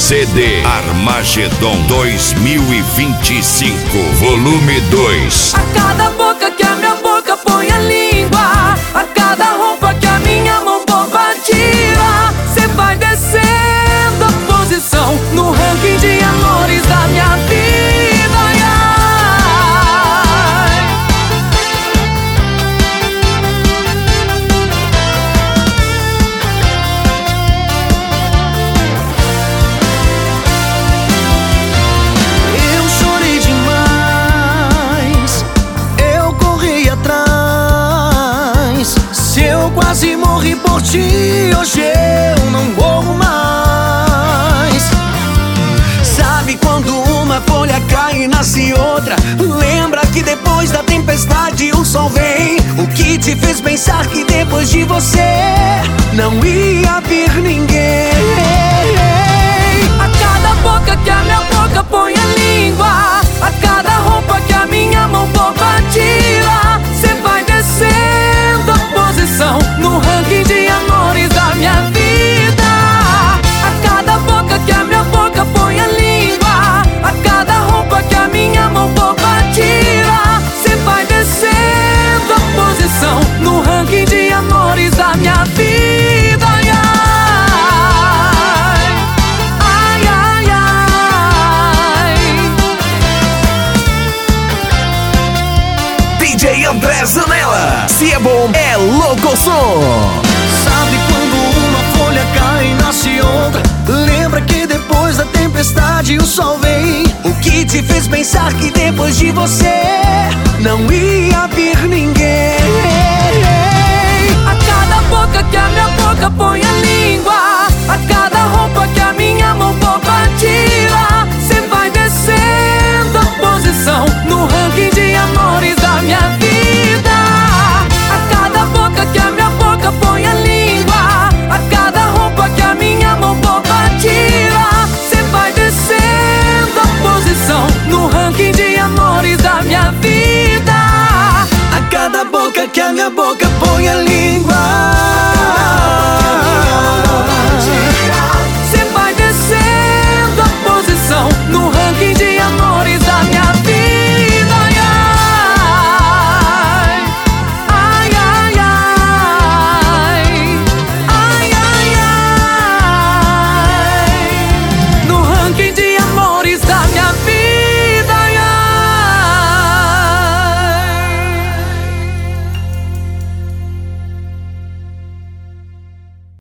CD Armagedon 2025, volume 2. A cada boca que a minha boca põe a língua, a cada roupa que a minha mão boba tira, cê vai descendo a posição no ranking de amores da minha vida. Ai, ai. Eu chorei demais, eu corri atrás. Se eu quase morri por ti, hoje eu não morro mais. Sabe quando uma folha cai e nasce outra? Lembra que depois da tempestade o sol vem? O que te fez pensar que depois de você não ia vir ninguém? A cada boca que a minha boca põe a língua, a cada roupa que a minha mão boba tira, cê vai descendo a posição no ranking de amores da minha vida. A cada boca que a minha boca põe a língua, a cada roupa que a minha mão boba tira, cê vai descendo a posição no ranking de amores da minha vida. Ai, ai, ai, ai. DJ André Zanella, se é bom, é louco o som. Sabe quando uma folha cai e nasce outra? Lembra que depois da tempestade o sol vem? O que te fez pensar que depois de você não ia vir ninguém? A cada boca que a minha boca põe a língua, a cada roupa que a minha mão boba tira, cê vai descendo a posição no ranking de amores da minha vida. A cada boca que a minha boca põe a língua, a cada roupa que a minha mão boba tira, cê vai descendo a posição no ranking de amores da minha vida. A cada boca que a minha boca põe a língua,